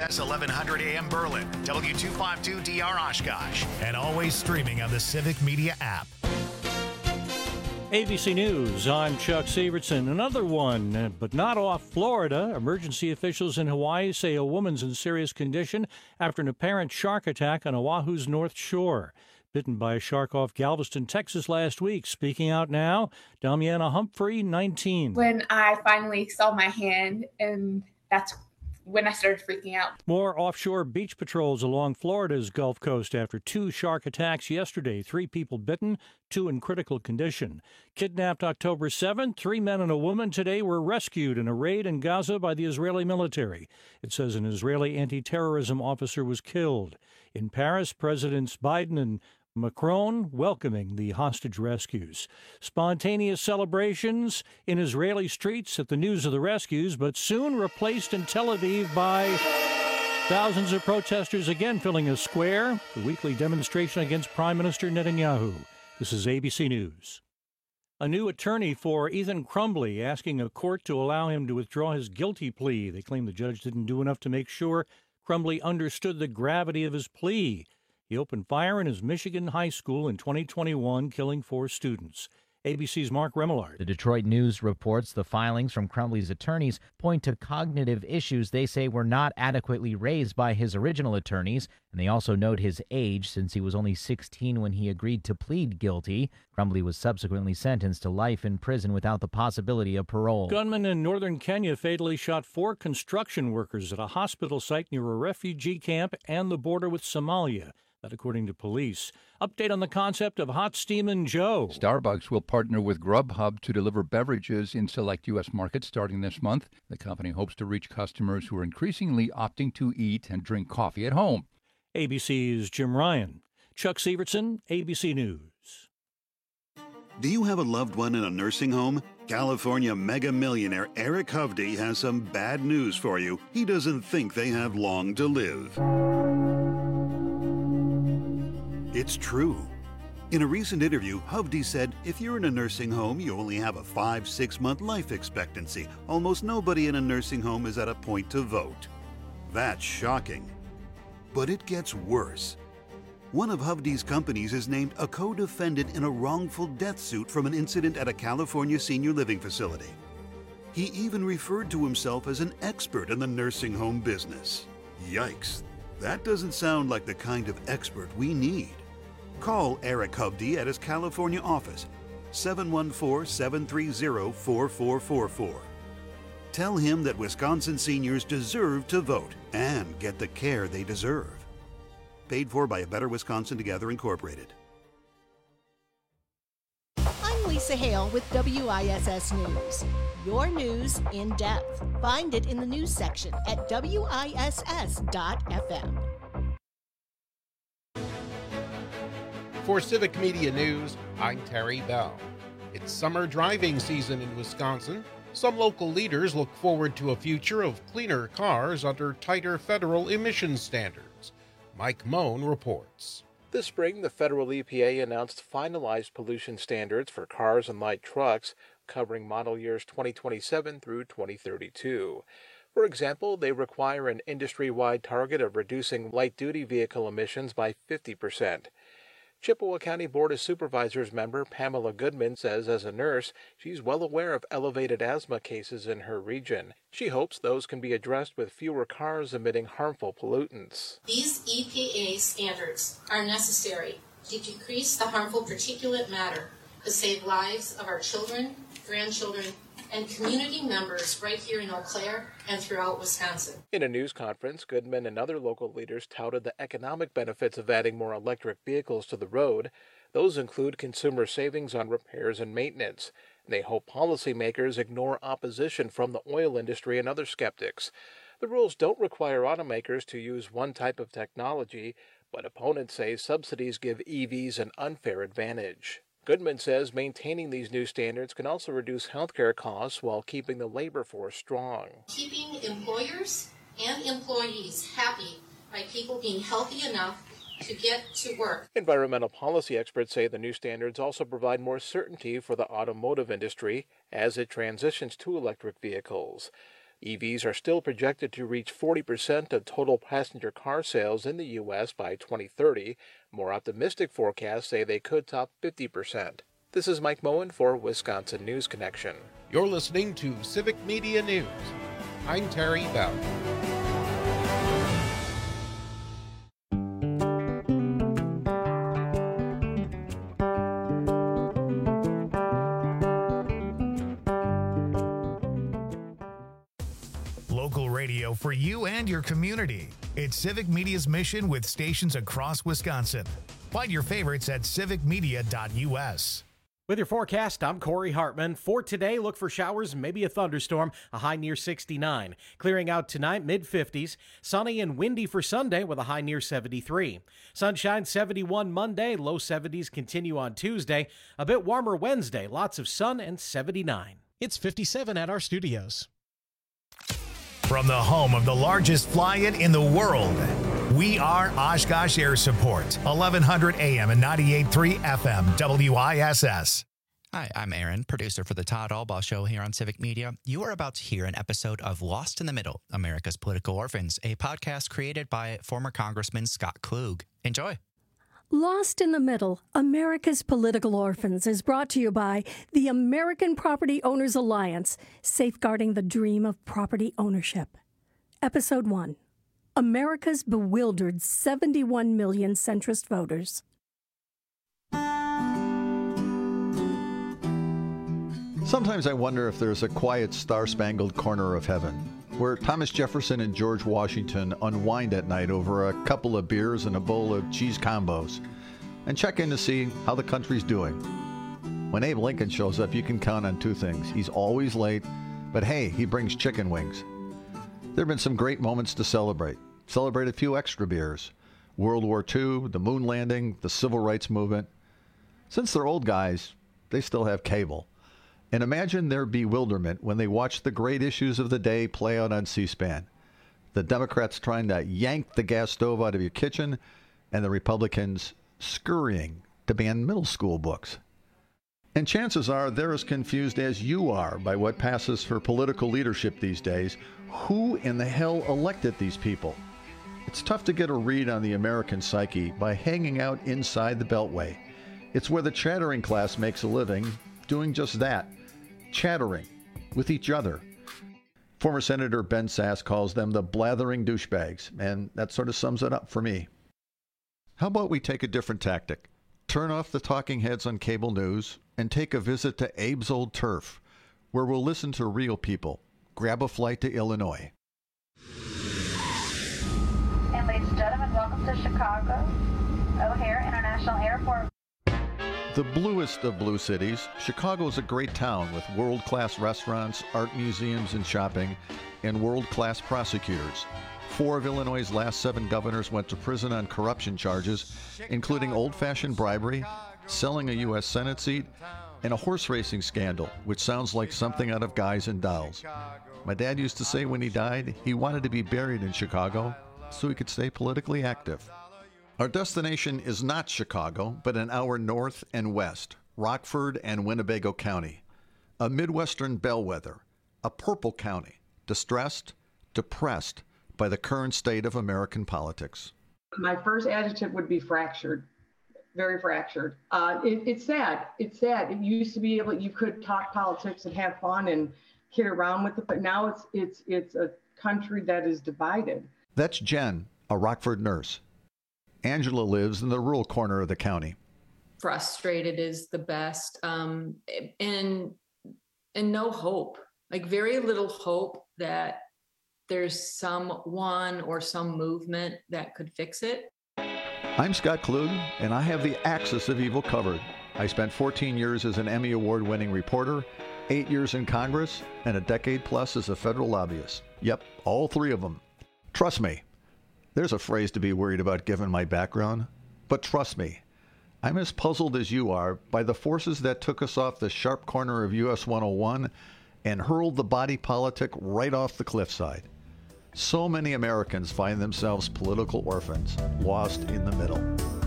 WISS 1100 AM Berlin, W252DR Oshkosh, and always streaming on the Civic Media app. ABC News, I'm Chuck Severson. Another one, but not off Florida. Emergency officials in Hawaii say a woman's in serious condition after an apparent shark attack on Oahu's North Shore. Bitten by a shark off Galveston, Texas last week. Speaking out now, Damiana Humphrey, 19. When I finally saw my hand, and that's when I started freaking out. More offshore beach patrols along Florida's Gulf Coast after 2 shark attacks yesterday. 3 people bitten, 2 in critical condition. Kidnapped October 7th, 3 men and a woman today were rescued in a raid in Gaza by the Israeli military. It says an Israeli anti-terrorism officer was killed. In Paris, Presidents Biden and Macron welcoming the hostage rescues. Spontaneous celebrations in Israeli streets at the news of the rescues, but soon replaced in Tel Aviv by thousands of protesters again filling a square. The weekly demonstration against Prime Minister Netanyahu. This is ABC News. A new attorney for Ethan Crumbley asking a court to allow him to withdraw his guilty plea. They claim the judge didn't do enough to make sure Crumbley understood the gravity of his plea. He opened fire in his Michigan high school in 2021, killing 4 students. ABC's Mark Remillard. The Detroit News reports the filings from Crumbley's attorneys point to cognitive issues they say were not adequately raised by his original attorneys, and they also note his age, since he was only 16 when he agreed to plead guilty. Crumbley was subsequently sentenced to life in prison without the possibility of parole. Gunmen in northern Kenya fatally shot 4 construction workers at a hospital site near a refugee camp and the border with Somalia. That according to police. Update on the concept of Hot Steamin' Joe. Starbucks will partner with Grubhub to deliver beverages in select U.S. markets starting this month. The company hopes to reach customers who are increasingly opting to eat and drink coffee at home. ABC's Jim Ryan. Chuck Severson, ABC News. Do you have a loved one in a nursing home? California mega millionaire Eric Hovde has some bad news for you. He doesn't think they have long to live. It's true. In a recent interview, Hovde said, if you're in a nursing home, you only have a 5-6 month life expectancy. Almost nobody in a nursing home is at a point to vote. That's shocking. But it gets worse. One of Hovde's companies is named a co-defendant in a wrongful death suit from an incident at a California senior living facility. He even referred to himself as an expert in the nursing home business. Yikes. That doesn't sound like the kind of expert we need. Call Eric Hovde at his California office, 714-730-4444. Tell him that Wisconsin seniors deserve to vote and get the care they deserve. Paid for by A Better Wisconsin Together, Incorporated. I'm Lisa Hale with WISS News. Your news in depth. Find it in the news section at WISS.FM. For Civic Media News, I'm Terry Bell. It's summer driving season in Wisconsin. Some local leaders look forward to a future of cleaner cars under tighter federal emissions standards. Mike Moan reports. This spring, the federal EPA announced finalized pollution standards for cars and light trucks, covering model years 2027 through 2032. For example, they require an industry-wide target of reducing light-duty vehicle emissions by 50%. Chippewa County Board of Supervisors member Pamela Goodman says as a nurse, she's well aware of elevated asthma cases in her region. She hopes those can be addressed with fewer cars emitting harmful pollutants. These EPA standards are necessary to decrease the harmful particulate matter to save lives of our children, grandchildren, and community members right here in Eau Claire and throughout Wisconsin. In a news conference, Goodman and other local leaders touted the economic benefits of adding more electric vehicles to the road. Those include consumer savings on repairs and maintenance. They hope policymakers ignore opposition from the oil industry and other skeptics. The rules don't require automakers to use one type of technology, but opponents say subsidies give EVs an unfair advantage. Goodman says maintaining these new standards can also reduce healthcare costs while keeping the labor force strong. Keeping employers and employees happy by people being healthy enough to get to work. Environmental policy experts say the new standards also provide more certainty for the automotive industry as it transitions to electric vehicles. EVs are still projected to reach 40% of total passenger car sales in the U.S. by 2030. More optimistic forecasts say they could top 50%. This is Mike Moen for Wisconsin News Connection. You're listening to Civic Media News. I'm Terry Bell. Local radio for you and your community. It's Civic Media's mission with stations across Wisconsin. Find your favorites at civicmedia.us. With your forecast, I'm Corey Hartman. For today, look for showers, maybe a thunderstorm, a high near 69. Clearing out tonight, mid-50s. Sunny and windy for Sunday with a high near 73. Sunshine 71 Monday, low 70s continue on Tuesday. A bit warmer Wednesday, lots of sun and 79. It's 57 at our studios. From the home of the largest fly-in in the world, we are Oshkosh Air Support, 1100 AM and 98.3 FM, WISS. Hi, I'm Aaron, producer for the Todd Albaugh Show here on Civic Media. You are about to hear an episode of Lost in the Middle, America's Political Orphans, a podcast created by former Congressman Scott Klug. Enjoy. Lost in the Middle, America's Political Orphans is brought to you by the American Property Owners Alliance, safeguarding the dream of property ownership. Episode 1, America's Bewildered 71 Million Centrist Voters. Sometimes I wonder if there's a quiet star-spangled corner of heaven where Thomas Jefferson and George Washington unwind at night over a couple of beers and a bowl of cheese combos and check in to see how the country's doing. When Abe Lincoln shows up, you can count on two things. He's always late, but hey, he brings chicken wings. There have been some great moments to celebrate. Celebrate a few extra beers. World War II, the moon landing, the civil rights movement. Since they're old guys, they still have cable. And imagine their bewilderment when they watch the great issues of the day play out on C-SPAN. The Democrats trying to yank the gas stove out of your kitchen, and the Republicans scurrying to ban middle school books. And chances are they're as confused as you are by what passes for political leadership these days. Who in the hell elected these people? It's tough to get a read on the American psyche by hanging out inside the Beltway. It's where the chattering class makes a living, doing just that. Chattering with each other. Former Senator Ben Sasse calls them the blathering douchebags, and that sort of sums it up for me. How about we take a different tactic? Turn off the talking heads on cable news and take a visit to Abe's Old Turf, where we'll listen to real people. Grab a flight to Illinois. And ladies and gentlemen, welcome to Chicago O'Hare International Airport. The bluest of blue cities, Chicago is a great town with world-class restaurants, art museums and shopping, and world-class prosecutors. 4 of Illinois' last 7 governors went to prison on corruption charges, including old-fashioned bribery, selling a U.S. Senate seat, and a horse racing scandal, which sounds like something out of Guys and Dolls. My dad used to say when he died, he wanted to be buried in Chicago so he could stay politically active. Our destination is not Chicago, but an hour north and west, Rockford and Winnebago County. A Midwestern bellwether, a purple county, distressed, depressed by the current state of American politics. My first adjective would be fractured, very fractured. It's sad. It's sad. It used to be able, you could talk politics and have fun and kid around with it, but now it's a country that is divided. That's Jen, a Rockford nurse. Angela lives in the rural corner of the county. Frustrated is the best, and no hope, like very little hope that there's someone or some movement that could fix it. I'm Scott Klug, and I have the axis of evil covered. I spent 14 years as an Emmy Award-winning reporter, 8 years in Congress, and a decade plus as a federal lobbyist. Yep, all 3 of them. Trust me. There's a phrase to be worried about given my background, but trust me, I'm as puzzled as you are by the forces that took us off the sharp corner of US 101 and hurled the body politic right off the cliffside. So many Americans find themselves political orphans, lost in the middle.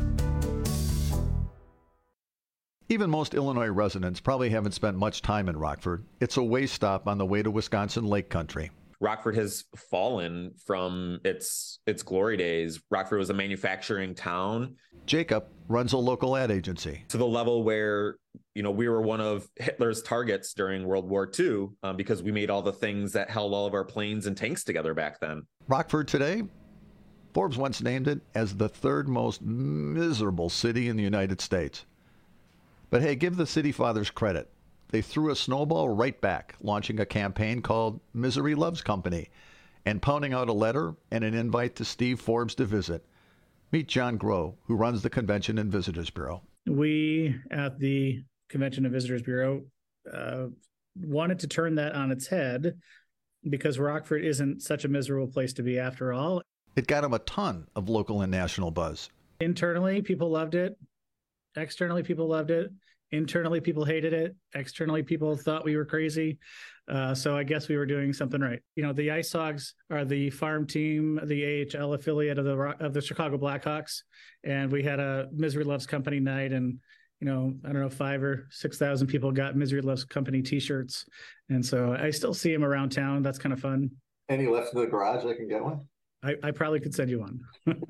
Even most Illinois residents probably haven't spent much time in Rockford. It's a way stop on the way to Wisconsin Lake Country. Rockford has fallen from its glory days. Rockford was a manufacturing town. Jacob runs a local ad agency. To the level where, we were one of Hitler's targets during World War II because we made all the things that held all of our planes and tanks together back then. Rockford today, Forbes once named it as the third most miserable city in the United States. But hey, give the city fathers credit. They threw a snowball right back, launching a campaign called Misery Loves Company and pounding out a letter and an invite to Steve Forbes to visit. Meet John Groh, who runs the Convention and Visitors Bureau. We at the Convention and Visitors Bureau wanted to turn that on its head because Rockford isn't such a miserable place to be after all. It got him a ton of local and national buzz. Internally, people loved it. Externally, people loved it. Internally, people hated it. Externally, people thought we were crazy. So I guess we were doing something right. The Ice Hogs are the farm team, the AHL affiliate of the Chicago Blackhawks. And we had a Misery Loves Company night. And, 5,000 or 6,000 people got Misery Loves Company T-shirts. And so I still see them around town. That's kind of fun. Any left in the garage? I can get one. I probably could send you one.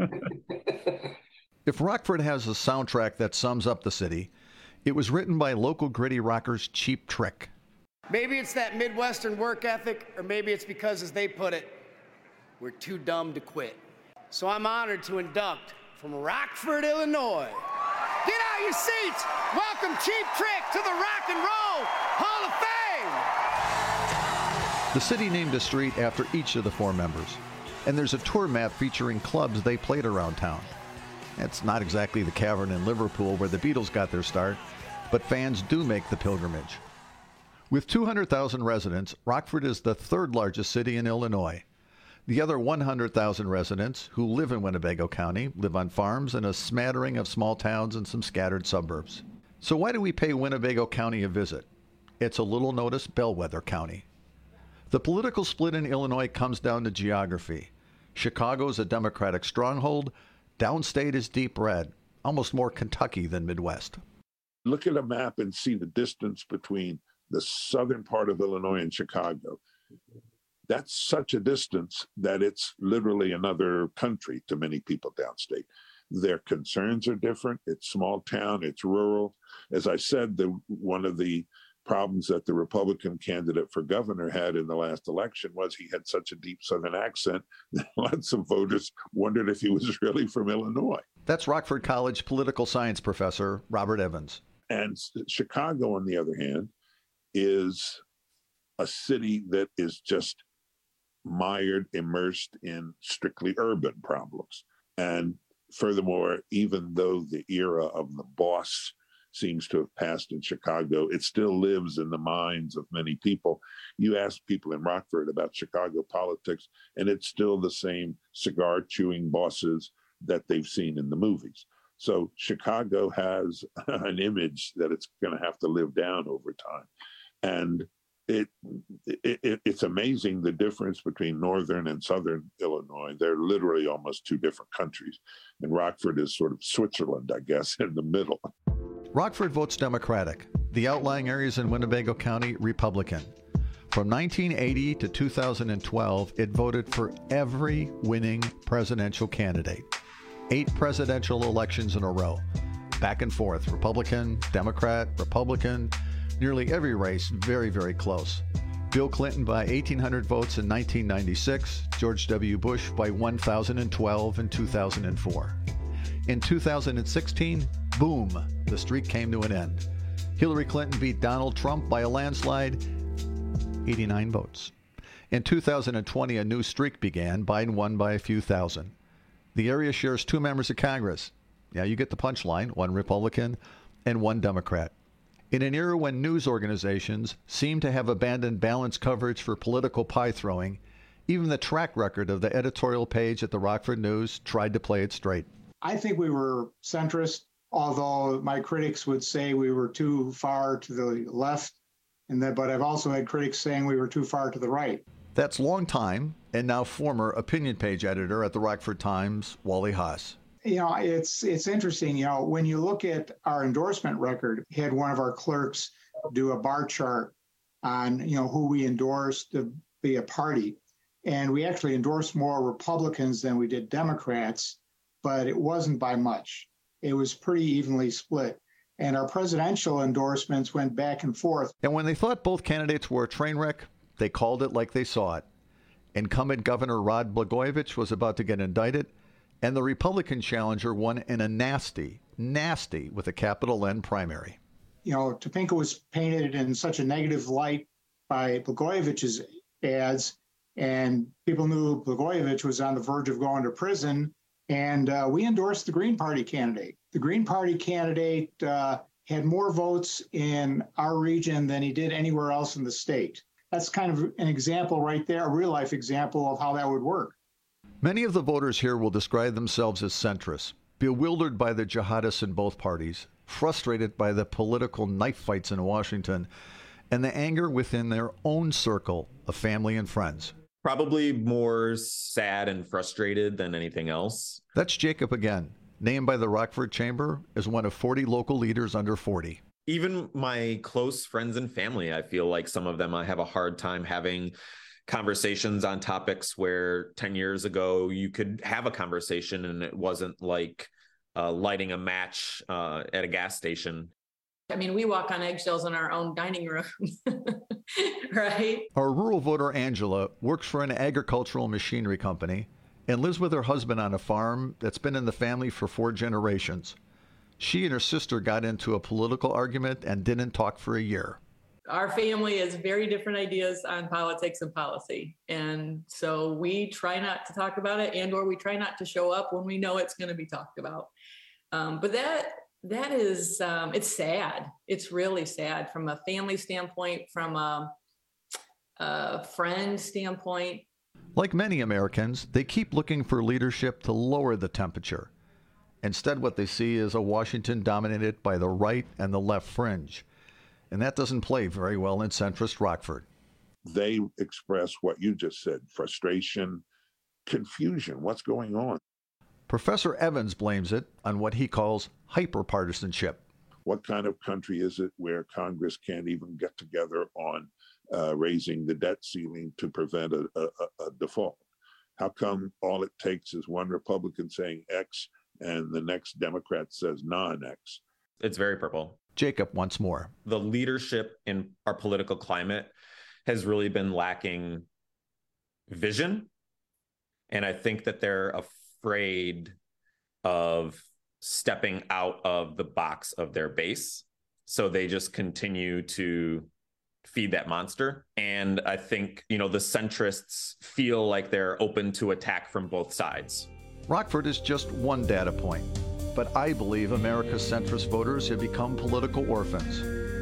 If Rockford has a soundtrack that sums up the city, it was written by local gritty rockers Cheap Trick. Maybe it's that Midwestern work ethic, or maybe it's because, as they put it, we're too dumb to quit. So I'm honored to induct from Rockford, Illinois. Get out your seats! Welcome Cheap Trick to the Rock and Roll Hall of Fame! The city named a street after each of the four members, and there's a tour map featuring clubs they played around town. It's not exactly the Cavern in Liverpool where the Beatles got their start, but fans do make the pilgrimage. With 200,000 residents, Rockford is the third largest city in Illinois. The other 100,000 residents who live in Winnebago County live on farms and a smattering of small towns and some scattered suburbs. So why do we pay Winnebago County a visit? It's a little-noticed bellwether county. The political split in Illinois comes down to geography. Chicago's a Democratic stronghold. Downstate is deep red, almost more Kentucky than Midwest. Look at a map and see the distance between the southern part of Illinois and Chicago. That's such a distance that it's literally another country to many people downstate. Their concerns are different. It's small town, it's rural. As I said, one of the problems that the Republican candidate for governor had in the last election was he had such a deep Southern accent that lots of voters wondered if he was really from Illinois. That's Rockford College political science professor Robert Evans. And Chicago, on the other hand, is a city that is just mired, immersed in strictly urban problems. And furthermore, even though the era of the boss seems to have passed in Chicago, it still lives in the minds of many people. You ask people in Rockford about Chicago politics, and it's still the same cigar-chewing bosses that they've seen in the movies. So Chicago has an image that it's going to have to live down over time. And it's amazing the difference between northern and southern Illinois. They're literally almost two different countries. And Rockford is sort of Switzerland, I guess, in the middle. Rockford votes Democratic. The outlying areas in Winnebago County, Republican. From 1980 to 2012, it voted for every winning presidential candidate. 8 presidential elections in a row. Back and forth, Republican, Democrat, Republican. Nearly every race very, very close. Bill Clinton by 1,800 votes in 1996, George W. Bush by 1,012 in 2004. In 2016, boom, the streak came to an end. Hillary Clinton beat Donald Trump by a landslide, 89 votes. In 2020, a new streak began. Biden won by a few thousand. The area shares 2 members of Congress. Yeah, you get the punchline, 1 Republican and 1 Democrat. In an era when news organizations seem to have abandoned balanced coverage for political pie-throwing, even the track record of the editorial page at the Rockford News tried to play it straight. I think we were centrist, although my critics would say we were too far to the left, but I've also had critics saying we were too far to the right. That's longtime and now former opinion page editor at the Rockford Times, Wally Haas. It's interesting. When you look at our endorsement record, had one of our clerks do a bar chart on, who we endorsed to be a party. And we actually endorsed more Republicans than we did Democrats, but it wasn't by much. It was pretty evenly split. And our presidential endorsements went back and forth. And when they thought both candidates were a train wreck, they called it like they saw it. Incumbent Governor Rod Blagojevich was about to get indicted, and the Republican challenger won in a nasty with a capital N primary. You know, Topinka was painted in such a negative light by Blagojevich's ads, and people knew Blagojevich was on the verge of going to prison, and we endorsed the Green Party candidate. The Green Party candidate had more votes in our region than he did anywhere else in the state. That's kind of an example right there, a real-life example of how that would work. Many of the voters here will describe themselves as centrists, bewildered by the jihadists in both parties, frustrated by the political knife fights in Washington, and the anger within their own circle of family and friends. Probably more sad and frustrated than anything else. That's Jacob again, named by the Rockford Chamber as one of 40 local leaders under 40. Even my close friends and family, I feel like some of them I have a hard time having conversations on topics where 10 years ago you could have a conversation and it wasn't like lighting a match at a gas station. I mean, we walk on eggshells in our own dining room, right? Our rural voter, Angela, works for an agricultural machinery company and lives with her husband on a farm that's been in the family for 4 generations. She and her sister got into a political argument and didn't talk for a year. Our family has very different ideas on politics and policy. And so we try not to talk about it, and or we try not to show up when we know it's going to be talked about. But that is, it's sad. It's really sad from a family standpoint, from a friend standpoint. Like many Americans, they keep looking for leadership to lower the temperature. Instead, what they see is a Washington dominated by the right and the left fringe. And that doesn't play very well in centrist Rockford. They express what you just said, frustration, confusion. What's going on? Professor Evans blames it on what he calls hyperpartisanship. What kind of country is it where Congress can't even get together on raising the debt ceiling to prevent a default? How come all it takes is one Republican saying X and the next Democrat says non-X? It's very purple. Jacob once more. The leadership in our political climate has really been lacking vision. And I think that they're afraid of stepping out of the box of their base. So they just continue to feed that monster. And I think, the centrists feel like they're open to attack from both sides. Rockford is just one data point, but I believe America's centrist voters have become political orphans.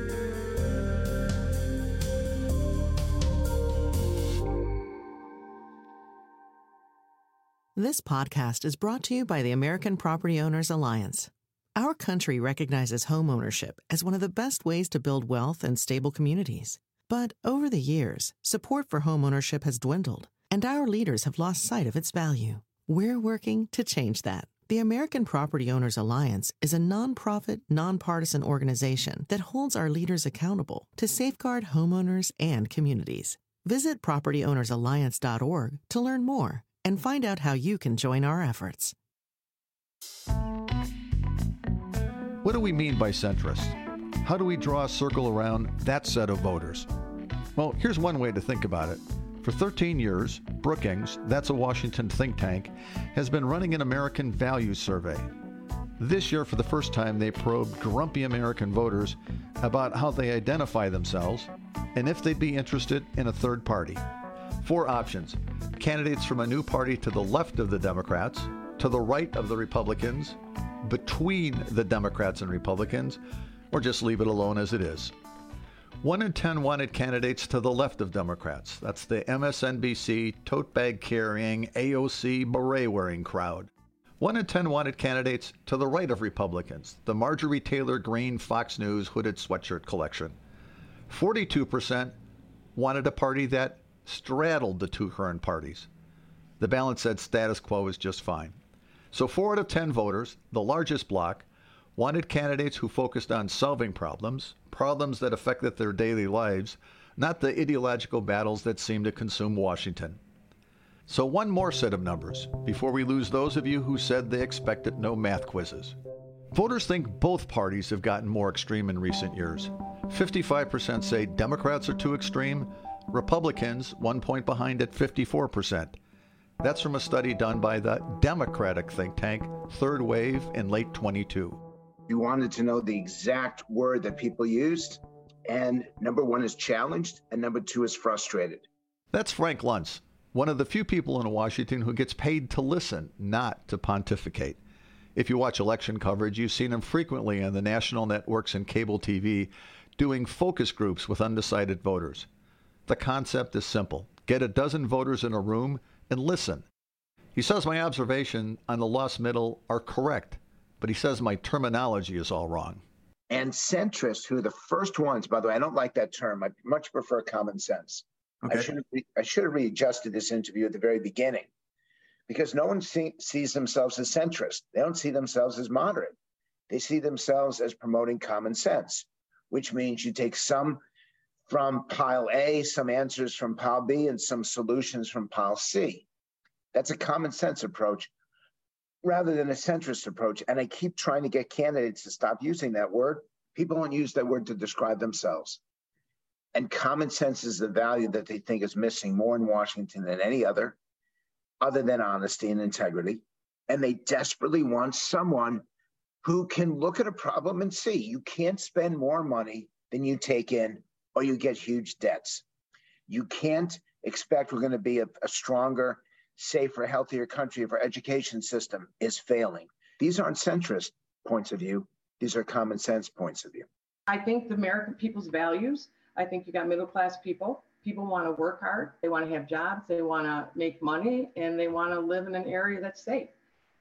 This podcast is brought to you by the American Property Owners Alliance. Our country recognizes homeownership as one of the best ways to build wealth and stable communities. But over the years, support for homeownership has dwindled, and our leaders have lost sight of its value. We're working to change that. The American Property Owners Alliance is a nonprofit, nonpartisan organization that holds our leaders accountable to safeguard homeowners and communities. Visit propertyownersalliance.org to learn more and find out how you can join our efforts. What do we mean by centrist? How do we draw a circle around that set of voters? Well, here's one way to think about it. For 13 years, Brookings, that's a Washington think tank, has been running an American values survey. This year, for the first time, they probed grumpy American voters about how they identify themselves and if they'd be interested in a third party. 4 options: candidates from a new party to the left of the Democrats, to the right of the Republicans, between the Democrats and Republicans, or just leave it alone as it is. 1 in 10 wanted candidates to the left of Democrats. That's the MSNBC, tote bag carrying, AOC, beret wearing crowd. 1 in 10 wanted candidates to the right of Republicans, the Marjorie Taylor Greene Fox News hooded sweatshirt collection. 42% wanted a party that straddled the 2 current parties. The balance said status quo is just fine. So 4 out of 10 voters, the largest bloc, wanted candidates who focused on solving problems that affected their daily lives, not the ideological battles that seem to consume Washington. So one more set of numbers before we lose those of you who said they expected no math quizzes. Voters think both parties have gotten more extreme in recent years. 55% say Democrats are too extreme. Republicans, 1 point behind at 54%. That's from a study done by the Democratic think tank Third Wave in late 22. We wanted to know the exact word that people used, and number one is challenged, and number two is frustrated. That's Frank Luntz, one of the few people in Washington who gets paid to listen, not to pontificate. If you watch election coverage, you've seen him frequently on the national networks and cable TV doing focus groups with undecided voters. The concept is simple. Get a dozen voters in a room and listen. He says my observation on the lost middle are correct, but he says my terminology is all wrong. And centrists, who are the first ones, by the way, I don't like that term. I much prefer common sense. Okay. I should have readjusted this interview at the very beginning, because no one sees themselves as centrist. They don't see themselves as moderate. They see themselves as promoting common sense, which means you take some from pile A, some answers from pile B, and some solutions from pile C. That's a common sense approach rather than a centrist approach. And I keep trying to get candidates to stop using that word. People don't use that word to describe themselves. And common sense is the value that they think is missing more in Washington than any other than honesty and integrity. And they desperately want someone who can look at a problem and see you can't spend more money than you take in, or you get huge debts. You can't expect we're going to be a stronger, safer, healthier country if our education system is failing. These aren't centrist points of view. These are common sense points of view. I think the American people's values, I think you got middle-class people. People want to work hard. They want to have jobs. They want to make money, and they want to live in an area that's safe.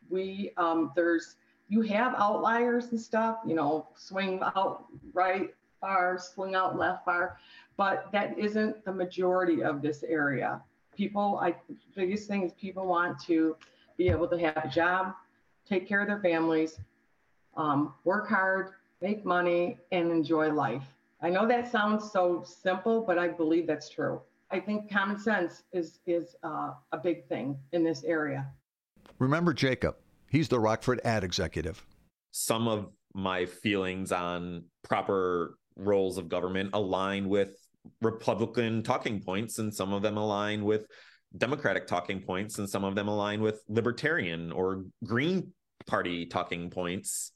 You have outliers and stuff, swing out right far, swing out left far, but that isn't the majority of this area. Biggest thing is people want to be able to have a job, take care of their families, work hard, make money, and enjoy life. I know that sounds so simple, but I believe that's true. I think common sense is a big thing in this area. Remember Jacob. He's the Rockford ad executive. Some of my feelings on proper roles of government align with Republican talking points, and some of them align with Democratic talking points, and some of them align with Libertarian or Green Party talking points.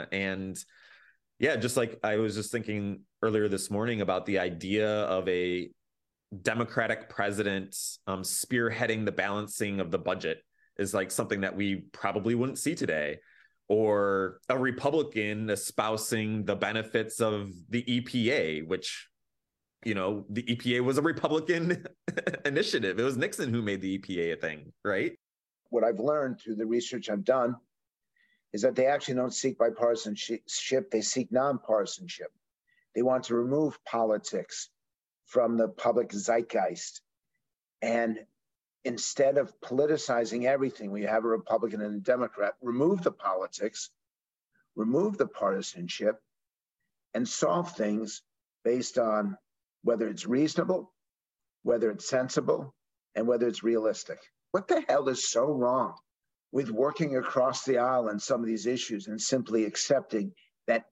Just like I was just thinking earlier this morning about the idea of a Democratic president spearheading the balancing of the budget is like something that we probably wouldn't see today, or a Republican espousing the benefits of the EPA, which, the EPA was a Republican initiative. It was Nixon who made the EPA a thing, right? What I've learned through the research I've done is that they actually don't seek bipartisanship, they seek nonpartisanship. They want to remove politics from the public zeitgeist. And instead of politicizing everything, we have a Republican and a Democrat, remove the politics, remove the partisanship, and solve things based on whether it's reasonable, whether it's sensible, and whether it's realistic. What the hell is so wrong with working across the aisle on some of these issues and simply accepting that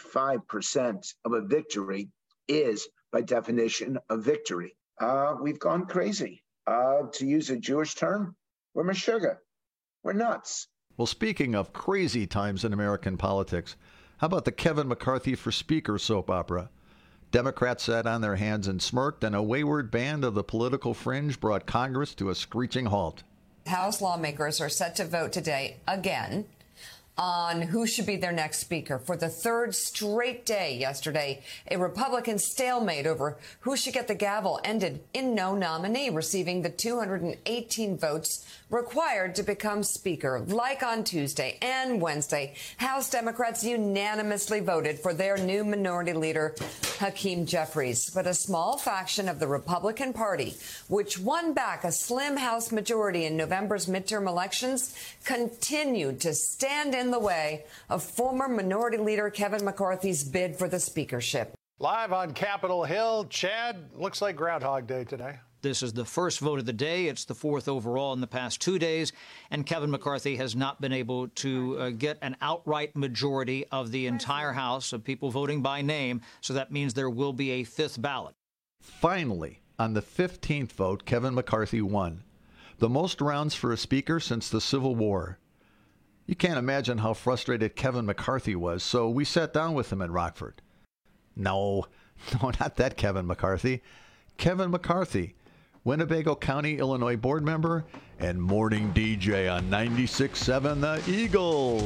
85% of a victory is, by definition, a victory? We've gone crazy. To use a Jewish term, we're meshuggah. We're nuts. Well, speaking of crazy times in American politics, how about the Kevin McCarthy for Speaker soap opera? Democrats sat on their hands and smirked, and a wayward band of the political fringe brought Congress to a screeching halt. House lawmakers are set to vote today again on who should be their next speaker. For the third straight day yesterday, a Republican stalemate over who should get the gavel ended in no nominee receiving the 218 votes required to become speaker. Like on Tuesday and Wednesday, House Democrats unanimously voted for their new minority leader, Hakeem Jeffries. But a small faction of the Republican Party, which won back a slim House majority in November's midterm elections, continued to stand in the way of former minority leader Kevin McCarthy's bid for the speakership. Live on Capitol Hill, Chad, looks like Groundhog Day today. This is the first vote of the day. It's the fourth overall in the past 2 days, and Kevin McCarthy has not been able to get an outright majority of the entire House of people voting by name, so that means there will be a fifth ballot. Finally, on the 15th vote, Kevin McCarthy won. The most rounds for a speaker since the Civil War. You can't imagine how frustrated Kevin McCarthy was, so we sat down with him in Rockford. No, not that Kevin McCarthy. Kevin McCarthy, Winnebago County, Illinois board member and morning DJ on 96.7 The Eagle.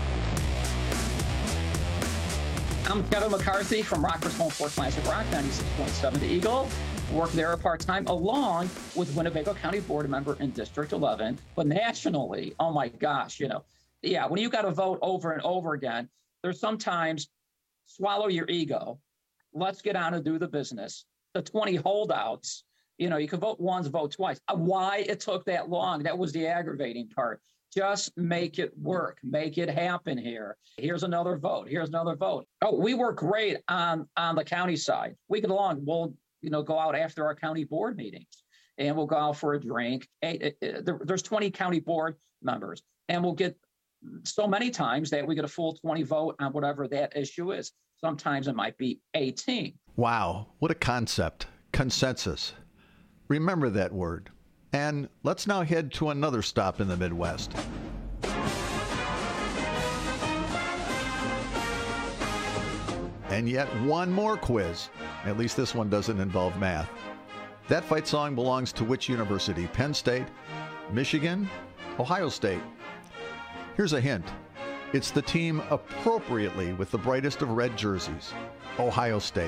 I'm Kevin McCarthy from Rockford's home for Classic Rock, 96.7 The Eagle. Work there part-time along with Winnebago County board member in District 11. But nationally, oh my gosh, when you got to vote over and over again, there's sometimes swallow your ego. Let's get on and do the business. The 20 holdouts, you can vote once, vote twice. Why it took that long, that was the aggravating part. Just make it work. Make it happen here. Here's another vote. Here's another vote. Oh, we work great on the county side. We get along. We'll, go out after our county board meetings and we'll go out for a drink. There's 20 county board members and we'll get so many times that we get a full 20 vote on whatever that issue is. Sometimes it might be 18. Wow, what a concept. Consensus. Remember that word. And let's now head to another stop in the Midwest. And yet one more quiz. At least this one doesn't involve math. That fight song belongs to which university? Penn State, Michigan, Ohio State. Here's a hint. It's the team appropriately with the brightest of red jerseys, Ohio State.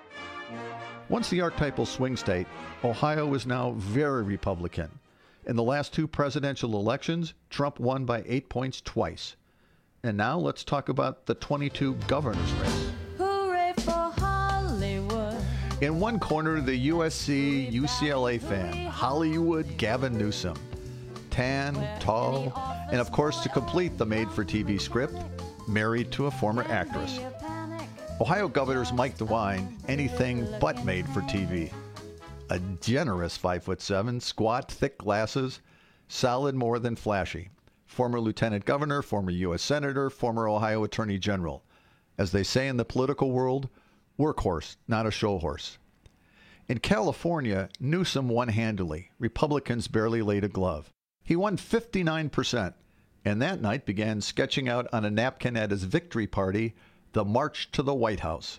Once the archetypal swing state, Ohio is now very Republican. In the last two presidential elections, Trump won by 8 points twice. And now let's talk about the 22 governor's race. Hooray for Hollywood. In one corner, the USC UCLA fan, Hollywood Gavin Newsom. Tan, tall, and of course, to complete the made-for-TV script, married to a former actress. Ohio Governor's Mike DeWine, anything but made for TV. A generous 5'7", squat, thick glasses, solid more than flashy. Former Lieutenant Governor, former U.S. Senator, former Ohio Attorney General. As they say in the political world, workhorse, not a show horse. In California, Newsom won handily. Republicans barely laid a glove. He won 59%, and that night began sketching out on a napkin at his victory party the March to the White House.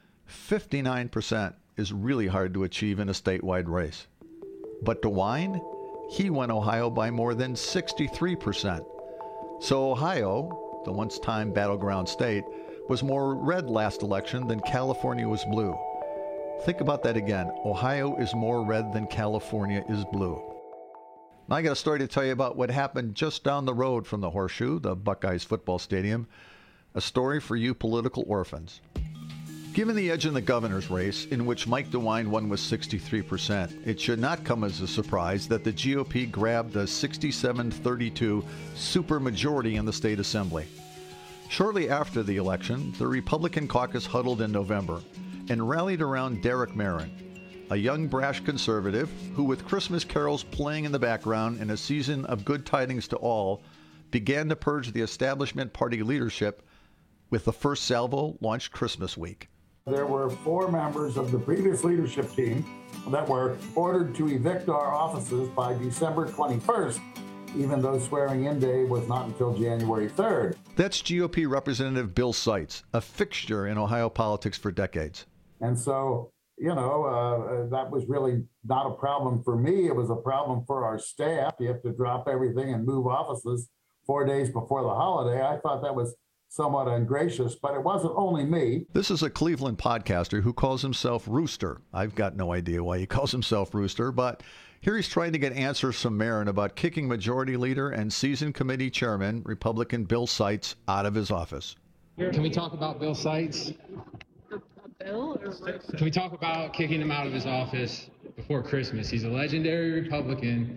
59% is really hard to achieve in a statewide race. But DeWine, he won Ohio by more than 63%. So Ohio, the once-time battleground state, was more red last election than California was blue. Think about that again. Ohio is more red than California is blue. Now I got a story to tell you about what happened just down the road from the Horseshoe, the Buckeyes football stadium. A story for you political orphans. Given the edge in the governor's race, in which Mike DeWine won with 63%, it should not come as a surprise that the GOP grabbed a 67-32 supermajority in the state assembly. Shortly after the election, the Republican caucus huddled in November and rallied around Derek Marin, a young brash conservative who, with Christmas carols playing in the background and a season of good tidings to all, began to purge the establishment party leadership with the first salvo launched Christmas week. There were 4 members of the previous leadership team that were ordered to evict our offices by December 21st, even though swearing-in day was not until January 3rd. That's GOP Representative Bill Seitz, a fixture in Ohio politics for decades. And so, that was really not a problem for me. It was a problem for our staff. You have to drop everything and move offices 4 days before the holiday. I thought that was somewhat ungracious, but it wasn't only me. This is a Cleveland podcaster who calls himself Rooster. I've got no idea why he calls himself Rooster, but here he's trying to get answers from Marin about kicking Majority Leader and Season Committee Chairman, Republican Bill Seitz, out of his office. Can we talk about Bill Seitz? Bill? Can we talk about kicking him out of his office before Christmas? He's a legendary Republican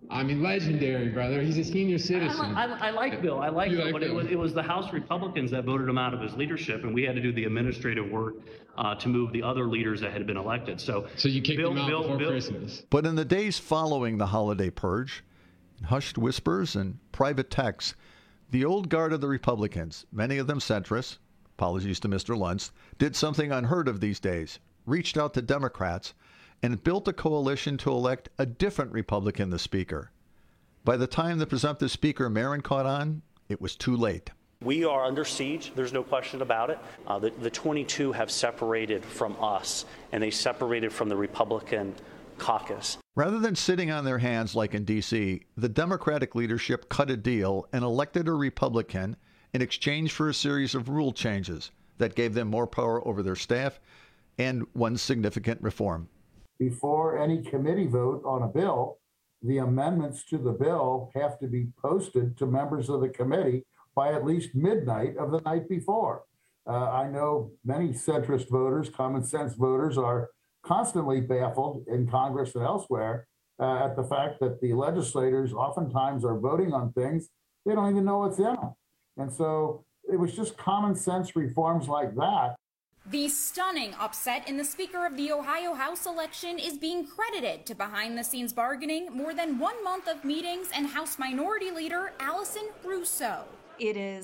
I mean, legendary, brother. He's a senior citizen. I like Bill. I like Bill, but it was the House Republicans that voted him out of his leadership, and we had to do the administrative work to move the other leaders that had been elected. So you kicked him out before Christmas. But in the days following the holiday purge, in hushed whispers and private texts, the old guard of the Republicans, many of them centrists, apologies to Mr. Luntz, did something unheard of these days, reached out to Democrats, and built a coalition to elect a different Republican the Speaker. By the time the presumptive Speaker, Marin, caught on, it was too late. We are under siege. There's no question about it. The 22 have separated from us, and they separated from the Republican caucus. Rather than sitting on their hands like in D.C., the Democratic leadership cut a deal and elected a Republican in exchange for a series of rule changes that gave them more power over their staff and one significant reform. Before any committee vote on a bill, the amendments to the bill have to be posted to members of the committee by at least midnight of the night before. I know many centrist voters, common sense voters, are constantly baffled in Congress and elsewhere at the fact that the legislators oftentimes are voting on things they don't even know what's in them. And so it was just common sense reforms like that. The stunning upset in the Speaker of the Ohio House election is being credited to behind-the-scenes bargaining, more than 1 month of meetings, and House Minority Leader Allison Russo. It is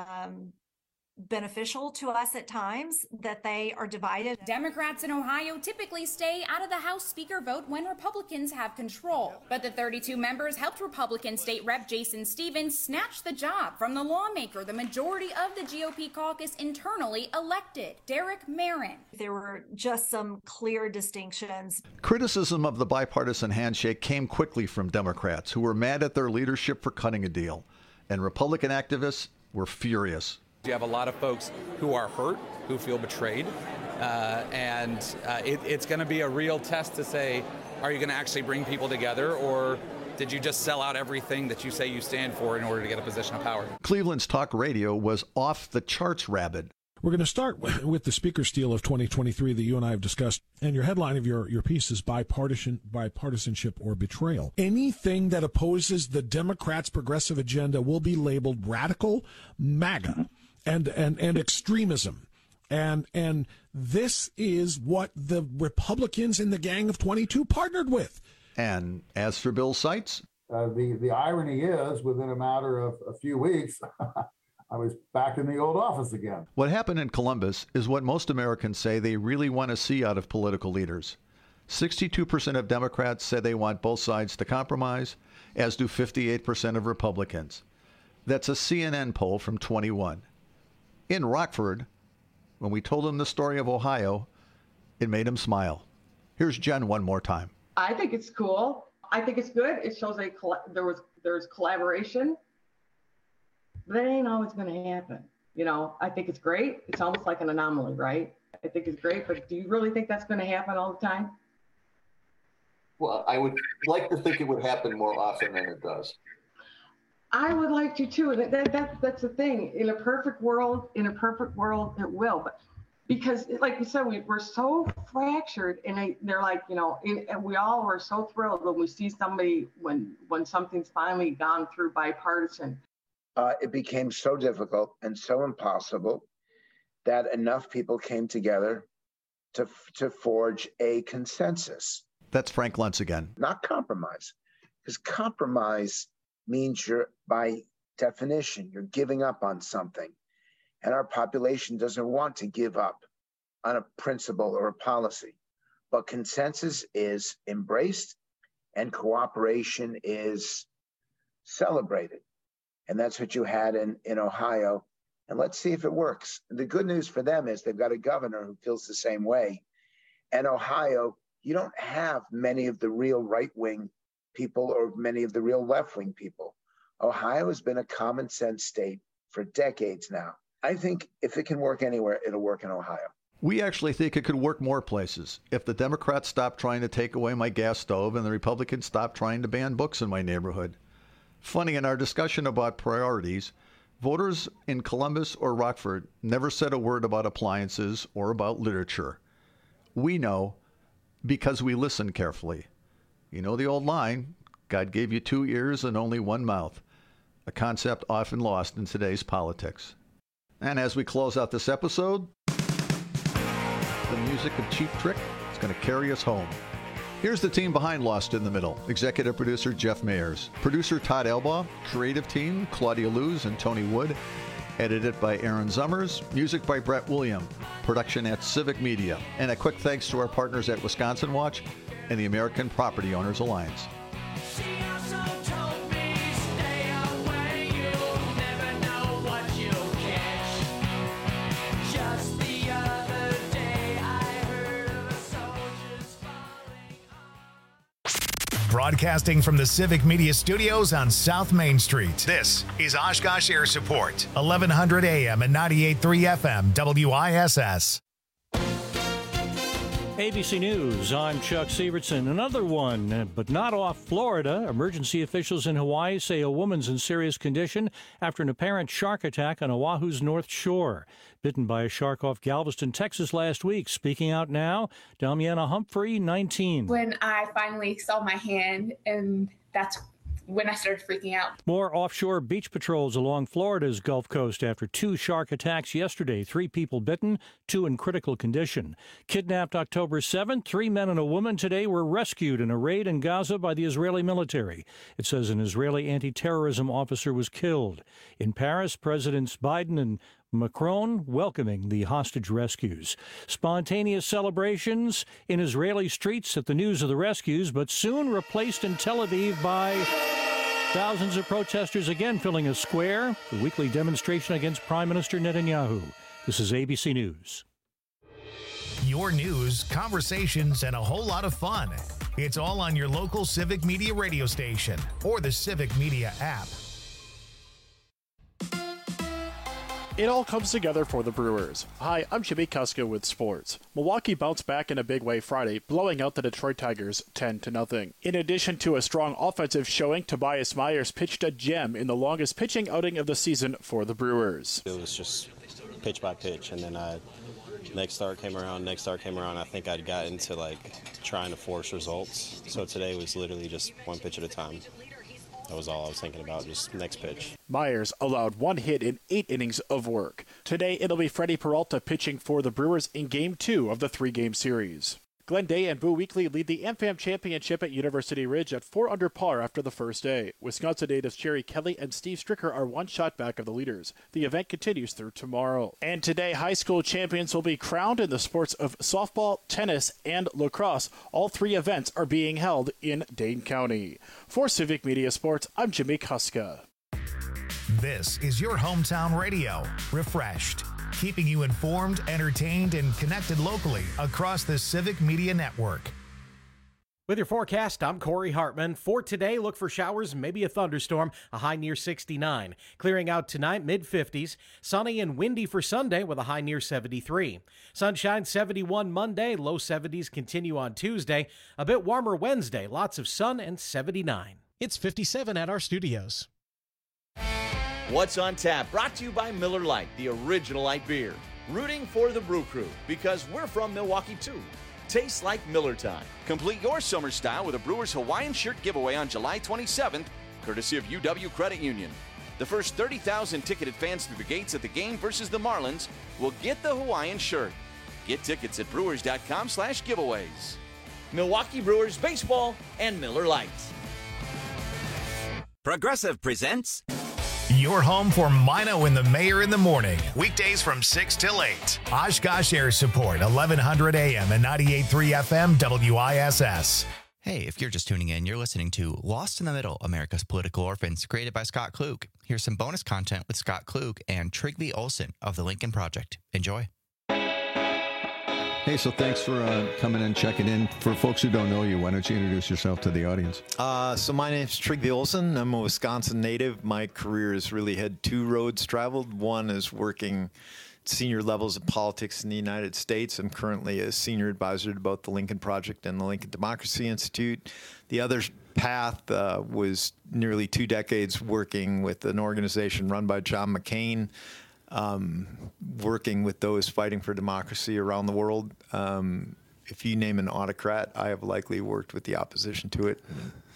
beneficial to us at times that they are divided. Democrats in Ohio typically stay out of the House Speaker vote when Republicans have control. But the 32 members helped Republican State Rep Jason Stevens snatch the job from the lawmaker the majority of the GOP caucus internally elected, Derek Marin. There were just some clear distinctions. Criticism of the bipartisan handshake came quickly from Democrats who were mad at their leadership for cutting a deal, and Republican activists were furious. You have a lot of folks who are hurt, who feel betrayed, and it's going to be a real test to say, are you going to actually bring people together, or did you just sell out everything that you say you stand for in order to get a position of power? Cleveland's talk radio was off the charts rabid. We're going to start with the speaker steal of 2023 that you and I have discussed. And your headline of your piece is bipartisanship or betrayal. Anything that opposes the Democrats' progressive agenda will be labeled radical, MAGA, and extremism. And this is what the Republicans in the Gang of 22 partnered with. And as for Bill Seitz? The irony is, within a matter of a few weeks, I was back in the old office again. What happened in Columbus is what most Americans say they really want to see out of political leaders. 62% of Democrats say they want both sides to compromise, as do 58% of Republicans. That's a CNN poll from 21. In Rockford, when we told him the story of Ohio, it made him smile. Here's Jen one more time. I think it's cool. I think it's good. It shows there's collaboration. That ain't always going to happen. You know, I think it's great. It's almost like an anomaly, right? I think it's great, but do you really think that's going to happen all the time? Well, I would like to think it would happen more often than it does. I would like to too. That's the thing. In a perfect world, it will. But because, like you said, we're so fractured, and they're like, you know, and we all were so thrilled when we see somebody when something's finally gone through bipartisan. It became so difficult and so impossible that enough people came together to forge a consensus. That's Frank Luntz again. Not compromise, because compromise means you're, by definition, you're giving up on something. And our population doesn't want to give up on a principle or a policy. But consensus is embraced and cooperation is celebrated. And that's what you had in Ohio. And let's see if it works. And the good news for them is they've got a governor who feels the same way. And Ohio, you don't have many of the real right-wing people or many of the real left-wing people. Ohio has been a common sense state for decades now. I think if it can work anywhere, it'll work in Ohio. We actually think it could work more places. If the Democrats stop trying to take away my gas stove and the Republicans stop trying to ban books in my neighborhood. Funny, in our discussion about priorities, voters in Columbus or Rockford never said a word about appliances or about literature. We know because we listen carefully. You know the old line, God gave you 2 ears and only 1 mouth, a concept often lost in today's politics. And as we close out this episode, the music of Cheap Trick is going to carry us home. Here's the team behind Lost in the Middle. Executive producer Jeff Mayers. Producer Todd Elbaugh. Creative team Claudia Luz and Tony Wood. Edited by Aaron Zummers. Music by Brett William. Production at Civic Media. And a quick thanks to our partners at Wisconsin Watch and the American Property Owners Alliance. Broadcasting from the Civic Media Studios on South Main Street. This is Oshkosh Air Support, 1100 AM and 98.3 FM, WISS. ABC News, I'm Chuck Severson. Another one, but not off Florida. Emergency officials in Hawaii say a woman's in serious condition after an apparent shark attack on Oahu's North Shore. Bitten by a shark off Galveston, Texas last week. Speaking out now, Damiana Humphrey, 19. When I finally saw my hand, and that's when I started freaking out. More offshore beach patrols along Florida's Gulf Coast after 2 shark attacks yesterday. 3 people bitten, 2 in critical condition. Kidnapped October 7th, 3 men and a woman today were rescued in a raid in Gaza by the Israeli military. It says an Israeli anti-terrorism officer was killed. In Paris, Presidents Biden and Macron welcoming the hostage rescues. Spontaneous celebrations in Israeli streets at the news of the rescues, but soon replaced in Tel Aviv by thousands of protesters again filling a square. The weekly demonstration against Prime Minister Netanyahu. This is ABC News. Your news, conversations, and a whole lot of fun. It's all on your local Civic Media radio station or the Civic Media app. It all comes together for the Brewers. Hi, I'm Jimmy Kuska with sports. Milwaukee bounced back in a big way Friday, blowing out the Detroit Tigers 10-0. In addition to a strong offensive showing, Tobias Myers pitched a gem in the longest pitching outing of the season for the Brewers. It was just pitch by pitch, and then next start came around. I think I'd gotten to trying to force results. So today was literally just one pitch at a time. That was all I was thinking about, just next pitch. Myers allowed 1 hit in 8 innings of work. Today, it'll be Freddie Peralta pitching for the Brewers in Game 2 of the 3-game series. Glenn Day and Boo Weekley lead the AmFam Championship at University Ridge at 4 under par after the first day. Wisconsin natives Jerry Kelly and Steve Stricker are 1 shot back of the leaders. The event continues through tomorrow. And today, high school champions will be crowned in the sports of softball, tennis, and lacrosse. All 3 events are being held in Dane County. For Civic Media Sports, I'm Jimmy Kuska. This is your hometown radio, refreshed, keeping you informed, entertained, and connected locally across the Civic Media Network. With your forecast, I'm Corey Hartman. For today, look for showers, maybe a thunderstorm, a high near 69. Clearing out tonight, mid-50s. Sunny and windy for Sunday with a high near 73. Sunshine 71 Monday, low 70s continue on Tuesday. A bit warmer Wednesday, lots of sun and 79. It's 57 at our studios. What's on Tap, brought to you by Miller Lite, the original light beer. Rooting for the Brew Crew, because we're from Milwaukee too. Tastes like Miller time. Complete your summer style with a Brewers Hawaiian shirt giveaway on July 27th, courtesy of UW Credit Union. The first 30,000 ticketed fans through the gates at the game versus the Marlins will get the Hawaiian shirt. Get tickets at brewers.com/giveaways. Milwaukee Brewers Baseball and Miller Lite. Progressive presents your home for Mino and the Mayor in the morning. Weekdays from 6 till 8. Oshkosh Air Support, 1100 AM and 98.3 FM WISS. Hey, if you're just tuning in, you're listening to Lost in the Middle, America's Political Orphans, created by Scott Klug. Here's some bonus content with Scott Klug and Trygve Olsen of the Lincoln Project. Enjoy. Hey, so thanks for coming and checking in. For folks who don't know you, why don't you introduce yourself to the audience? So my name is Trygve Olsen. I'm a Wisconsin native. My career has really had 2 roads traveled. One is working senior levels of politics in the United States. I'm currently a senior advisor to both the Lincoln Project and the Lincoln Democracy Institute. The other path was nearly 2 decades working with an organization run by John McCain, working with those fighting for democracy around the world. If you name an autocrat, I have likely worked with the opposition to it.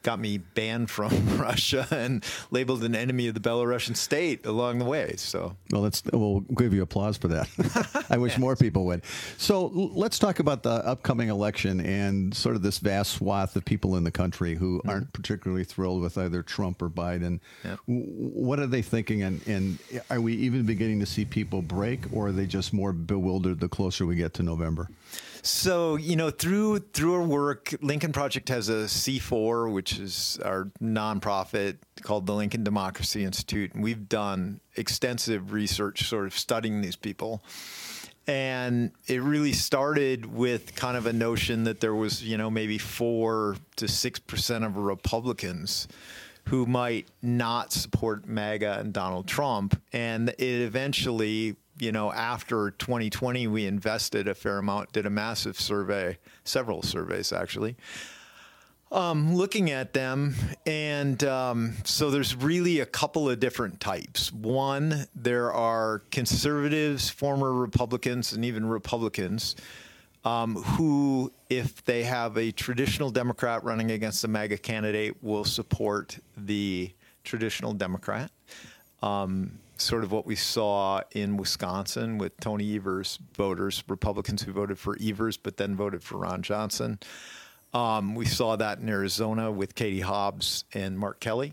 got me banned from Russia and labeled an enemy of the Belarusian state along the way. So, well, we'll give you applause for that. I wish more people would. So let's talk about the upcoming election and sort of this vast swath of people in the country who aren't particularly thrilled with either Trump or Biden. Yep. What are they thinking? And are we even beginning to see people break, or are they just more bewildered the closer we get to November? So, through our work, Lincoln Project has a C4, which is our nonprofit called the Lincoln Democracy Institute. And we've done extensive research sort of studying these people. And it really started with kind of a notion that there was, maybe 4 to 6% of Republicans who might not support MAGA and Donald Trump. And it eventually, after 2020, we invested a fair amount, did a massive survey, several surveys actually, looking at them. And so there's really a couple of different types. One, there are conservatives, former Republicans, and even Republicans who, if they have a traditional Democrat running against a MAGA candidate, will support the traditional Democrat. Sort of what we saw in Wisconsin with Tony Evers voters, Republicans who voted for Evers but then voted for Ron Johnson. We saw that in Arizona with Katie Hobbs and Mark Kelly.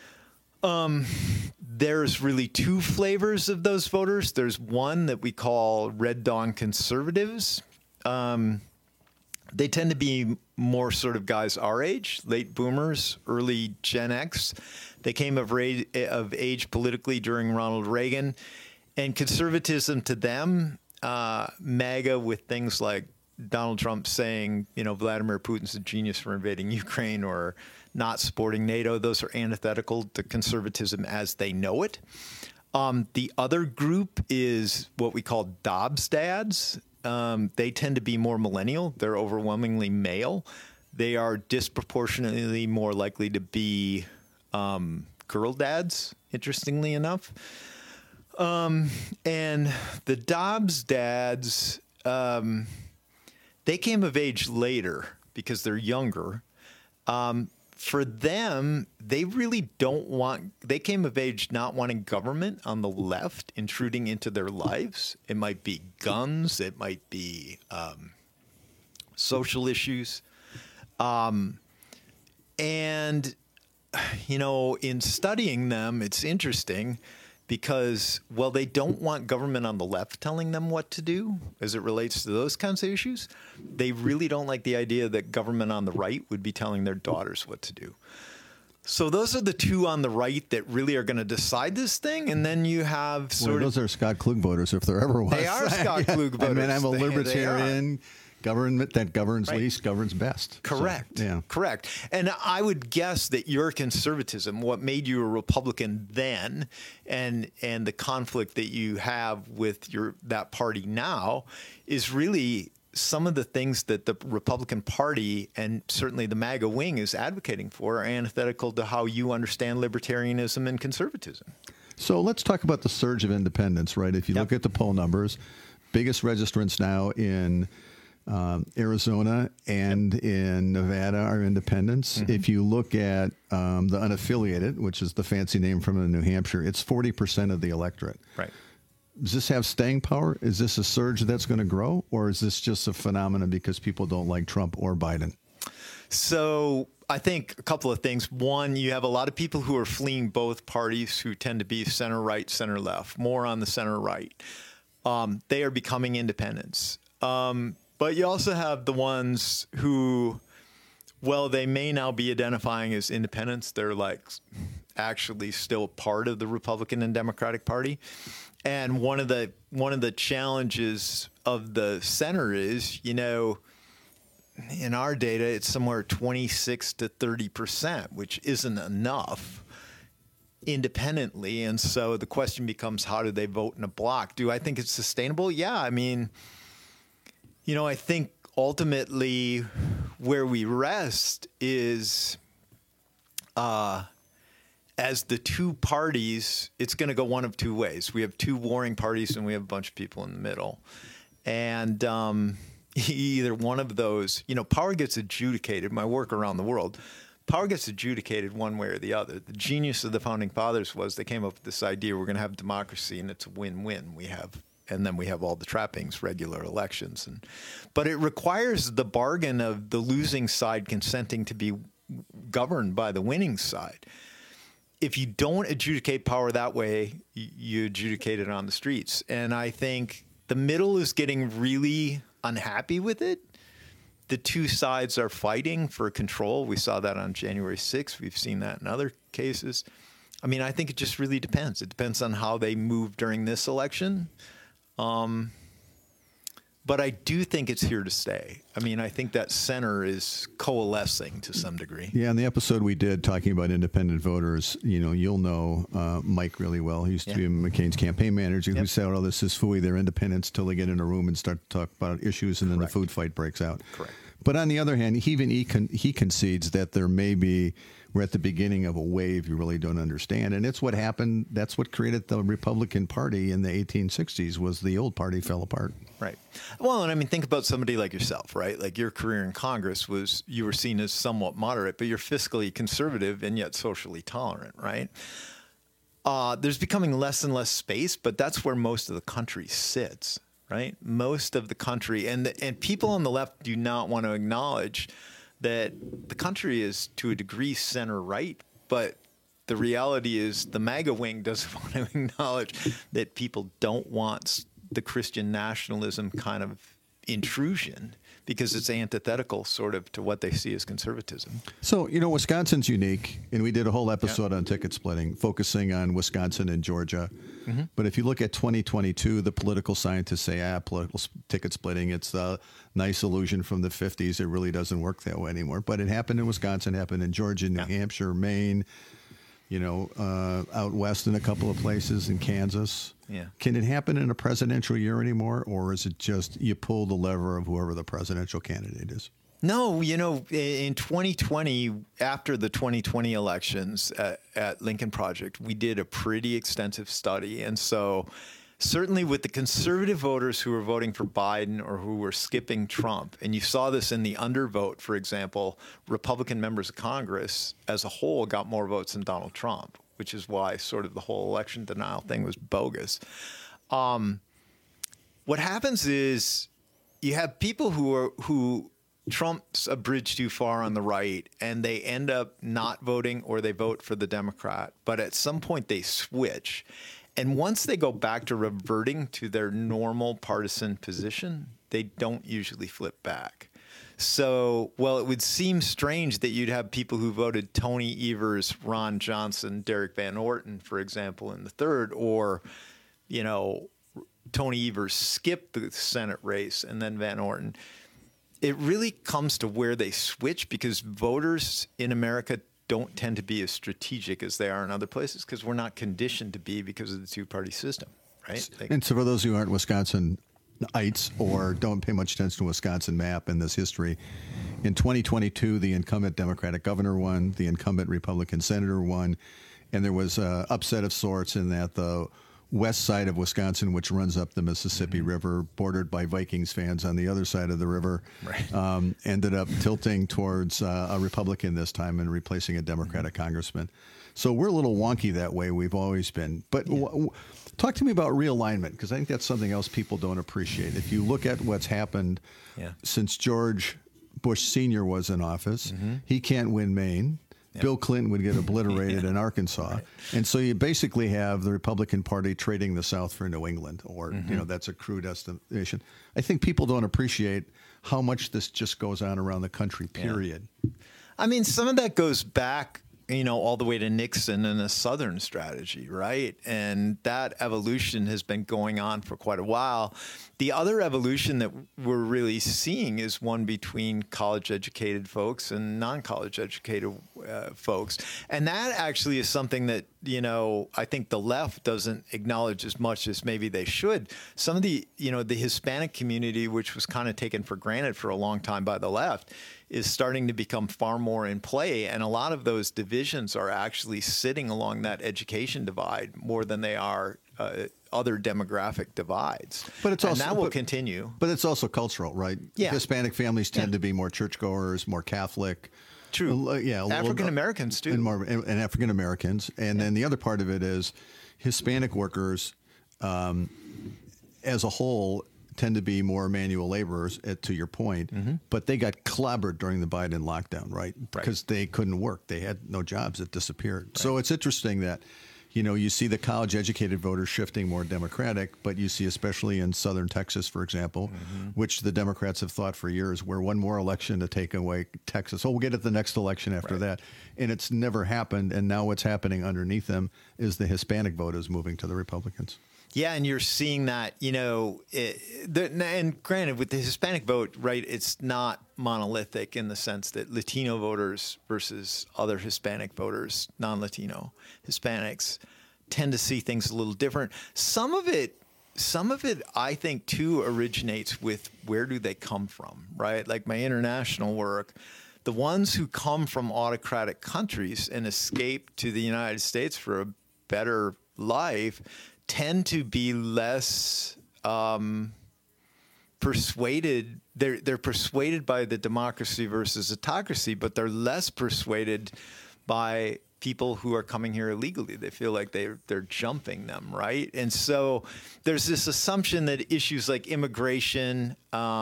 There's really 2 flavors of those voters. There's one that we call Red Dawn conservatives. They tend to be more sort of guys our age, late boomers, early Gen X. They came of age politically during Ronald Reagan. And conservatism to them, MAGA with things like Donald Trump saying, Vladimir Putin's a genius for invading Ukraine or not supporting NATO, those are antithetical to conservatism as they know it. The other group is what we call Dobbs dads. They tend to be more millennial. They're overwhelmingly male. They are disproportionately more likely to be girl dads, interestingly enough. And the Dobbs dads, they came of age later because they're younger. For them, they really they came of age not wanting government on the left intruding into their lives. It might be guns, it might be social issues. And, in studying them, it's interesting because, well, they don't want government on the left telling them what to do as it relates to those kinds of issues. They really don't like the idea that government on the right would be telling their daughters what to do. So those are the 2 on the right that really are going to decide this thing. And then you have those are Scott Klug voters, if there ever was. They are Scott Klug voters. I mean, I'm a libertarian. Government that governs least governs best. Correct. So, yeah. Correct. And I would guess that your conservatism, what made you a Republican then, and the conflict that you have with that party now, is really some of the things that the Republican Party and certainly the MAGA wing is advocating for are antithetical to how you understand libertarianism and conservatism. So let's talk about the surge of independents, right? If you look at the poll numbers, biggest registrants now in Arizona and in Nevada are independents. Mm-hmm. If you look at the unaffiliated, which is the fancy name from New Hampshire, it's 40% of the electorate. Right. Does this have staying power? Is this a surge that's going to grow, or is this just a phenomenon because people don't like Trump or Biden? So I think a couple of things. One, you have a lot of people who are fleeing both parties who tend to be center right, center left, more on the center right. They are becoming independents. But you also have the ones who, well, they may now be identifying as independents. They're actually still part of the Republican and Democratic Party. And one of the challenges of the center is, in our data, it's somewhere 26 to 30%, which isn't enough independently. And so the question becomes, how do they vote in a block? Do I think it's sustainable? Yeah. I mean, I think ultimately where we rest is as the 2 parties, it's going to go one of 2 ways. We have 2 warring parties and we have a bunch of people in the middle. And either one of those, power gets adjudicated. My work around the world, power gets adjudicated one way or the other. The genius of the founding fathers was they came up with this idea: we're going to have democracy, and it's a win-win. And then we have all the trappings, regular elections, but it requires the bargain of the losing side consenting to be governed by the winning side. If you don't adjudicate power that way, you adjudicate it on the streets. And I think the middle is getting really unhappy with it. The two sides are fighting for control. We saw that on January 6th. We've seen that in other cases. I mean, I think it just really depends. It depends on how they move during this election. But I do think it's here to stay. I mean, I think that center is coalescing to some degree. Yeah, in the episode we did talking about independent voters, you'll know Mike really well. He used to be McCain's campaign manager who said, oh, this is phooey. They're independents till they get in a room and start to talk about issues, and then the food fight breaks out. Correct. But on the other hand, he concedes that there may be, we're at the beginning of a wave you really don't understand. And it's what happened. That's what created the Republican Party in the 1860s, was the old party fell apart. Right. Well, and I mean, think about somebody like yourself, right? Like your career in Congress you were seen as somewhat moderate, but you're fiscally conservative and yet socially tolerant, right? There's becoming less and less space, but that's where most of the country sits, right? Most of the country, and people on the left do not want to acknowledge that the country is to a degree center right, but the reality is the MAGA wing doesn't want to acknowledge that people don't want the Christian nationalism kind of intrusion because it's antithetical sort of to what they see as conservatism. So, Wisconsin's unique, and we did a whole episode on ticket splitting, focusing on Wisconsin and Georgia. Mm-hmm. But if you look at 2022, the political scientists say, political ticket splitting, it's a nice illusion from the 50s. It really doesn't work that way anymore. But it happened in Wisconsin, happened in Georgia, New Hampshire, Maine, out west in a couple of places, in Kansas. Yeah. Can it happen in a presidential year anymore, or is it just you pull the lever of whoever the presidential candidate is? No, in 2020, after the 2020 elections at Lincoln Project, we did a pretty extensive study. And so certainly with the conservative voters who were voting for Biden or who were skipping Trump, and you saw this in the undervote, for example, Republican members of Congress as a whole got more votes than Donald Trump, which is why sort of the whole election denial thing was bogus. What happens is you have people who Trump's a bridge too far on the right, and they end up not voting or they vote for the Democrat. But at some point they switch. And once they go back to reverting to their normal partisan position, they don't usually flip back. So, well, it would seem strange that you'd have people who voted Tony Evers, Ron Johnson, Derek Van Orton, for example, in the third, or, Tony Evers skipped the Senate race and then Van Orton. It really comes to where they switch, because voters in America don't tend to be as strategic as they are in other places, because we're not conditioned to be because of the two-party system, right? And so for those who aren't Wisconsinites or don't pay much attention to Wisconsin map and this history, in 2022, the incumbent Democratic governor won, the incumbent Republican senator won, and there was an upset of sorts in that the west side of Wisconsin, which runs up the Mississippi River, bordered by Vikings fans on the other side of the river, ended up tilting towards a Republican this time and replacing a Democratic congressman. So we're a little wonky that way. We've always been. But talk to me about realignment, because I think that's something else people don't appreciate. If you look at what's happened since George Bush Sr. was in office, he can't win Maine. Bill Clinton would get obliterated in Arkansas. Right. And so you basically have the Republican Party trading the South for New England, or, that's a crude estimation. I think people don't appreciate how much this just goes on around the country, period. Yeah. I mean, some of that goes back, all the way to Nixon and the Southern strategy, right? And that evolution has been going on for quite a while. The other evolution that we're really seeing is one between college-educated folks and non-college-educated folks. And that actually is something that, I think the left doesn't acknowledge as much as maybe they should. Some of the, the Hispanic community, which was kind of taken for granted for a long time by the left, is starting to become far more in play. And a lot of those divisions are actually sitting along that education divide more than they are other demographic divides. But it's also, and that will continue. But it's also cultural, right? Yeah. Hispanic families tend to be more churchgoers, more Catholic. True. African Americans too, and African Americans, and then the other part of it is Hispanic workers, as a whole, tend to be more manual laborers, to your point, but they got clobbered during the Biden lockdown, right? Because they couldn't work. They had no jobs that disappeared. Right. So it's interesting that, you see the college-educated voters shifting more Democratic, but you see, especially in southern Texas, for example, which the Democrats have thought for years, we're one more election to take away Texas. Oh, we'll get it the next election after that. And it's never happened. And now what's happening underneath them is the Hispanic vote is moving to the Republicans. Yeah, and you're seeing that, and granted, with the Hispanic vote, right, it's not monolithic in the sense that Latino voters versus other Hispanic voters, non-Latino Hispanics, tend to see things a little different. Some of it, I think, too, originates with where do they come from, right? Like my international work, the ones who come from autocratic countries and escape to the United States for a better life tend to be less persuaded. They're persuaded by the democracy versus autocracy, but they're less persuaded by people who are coming here illegally. They feel like they're jumping them, right? And so there's this assumption that issues like immigration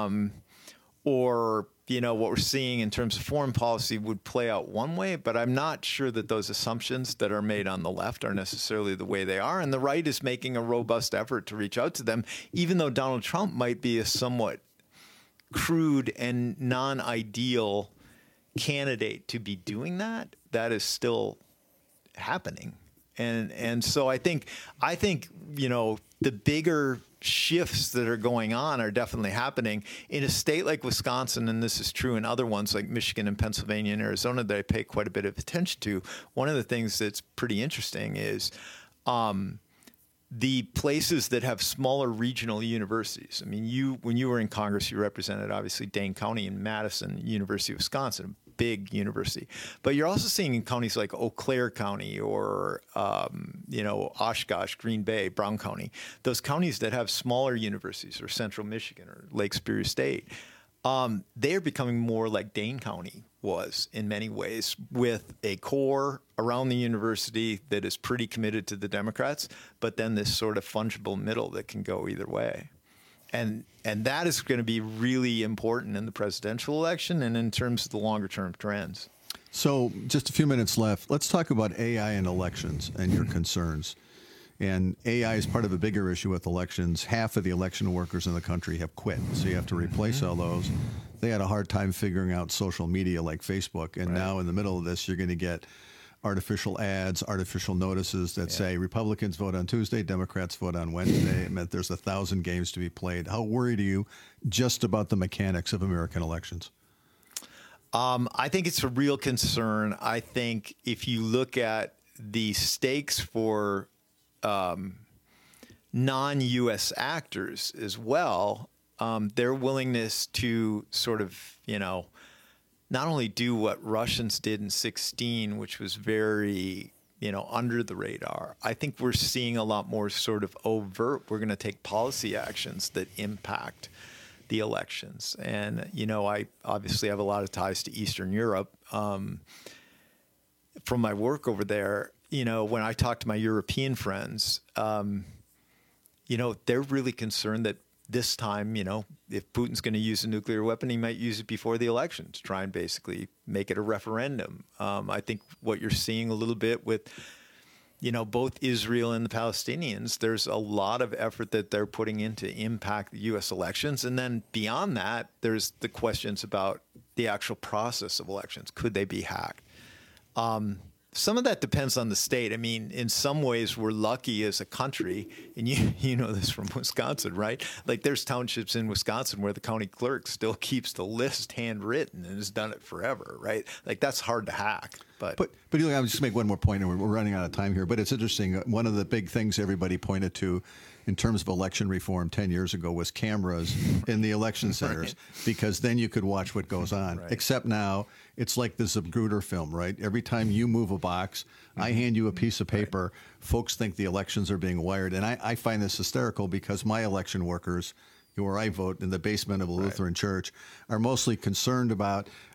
or what we're seeing in terms of foreign policy would play out one way, but I'm not sure that those assumptions that are made on the left are necessarily the way they are. And the right is making a robust effort to reach out to them, even though Donald Trump might be a somewhat crude and non-ideal candidate to be doing that. That is still happening. And so I think the bigger shifts that are going on are definitely happening in a state like Wisconsin, and this is true in other ones like Michigan and Pennsylvania and Arizona that I pay quite a bit of attention to. One of the things that's pretty interesting is the places that have smaller regional universities. I mean, when you were in Congress, you represented obviously Dane County and Madison, University of Wisconsin, big university. But you're also seeing in counties like Eau Claire County or, Oshkosh, Green Bay, Brown County, those counties that have smaller universities, or Central Michigan or Lake Superior State, they're becoming more like Dane County was in many ways, with a core around the university that is pretty committed to the Democrats, but then this sort of fungible middle that can go either way. And that is going to be really important in the presidential election and in terms of the longer term trends. So just a few minutes left. Let's talk about AI and elections and your concerns. And AI is part of a bigger issue with elections. Half of the election workers in the country have quit, so you have to replace all those. They had a hard time figuring out social media like Facebook, and now in the middle of this, you're going to get artificial ads, artificial notices that say Republicans vote on Tuesday, Democrats vote on Wednesday. It meant there's 1,000 games to be played. How worried are you just about the mechanics of American elections? I think it's a real concern. I think if you look at the stakes for non-U.S. actors as well, their willingness to sort of, not only do what Russians did in 2016, which was very, under the radar. I think we're seeing a lot more sort of overt. We're going to take policy actions that impact the elections. And, I obviously have a lot of ties to Eastern Europe. From my work over there, when I talk to my European friends, they're really concerned that this time, if Putin's going to use a nuclear weapon, he might use it before the election to try and basically make it a referendum. I think what you're seeing a little bit with, both Israel and the Palestinians, there's a lot of effort that they're putting in to impact the U.S. elections. And then beyond that, there's the questions about the actual process of elections. Could they be hacked? Some of that depends on the state. I mean, in some ways, we're lucky as a country, and you know this from Wisconsin, right? Like there's townships in Wisconsin where the county clerk still keeps the list handwritten and has done it forever, right? Like that's hard to hack. But I'll just make one more point, and we're running out of time here. But it's interesting. One of the big things everybody pointed to in terms of election reform 10 years ago was cameras in the election centers, because then you could watch what goes on. Except now it's like the Zapruder film, right? Every time you move a box, I hand you a piece of paper. Folks think the elections are being wired. And I find this hysterical because my election workers, where I vote in the basement of a Lutheran church, are mostly concerned about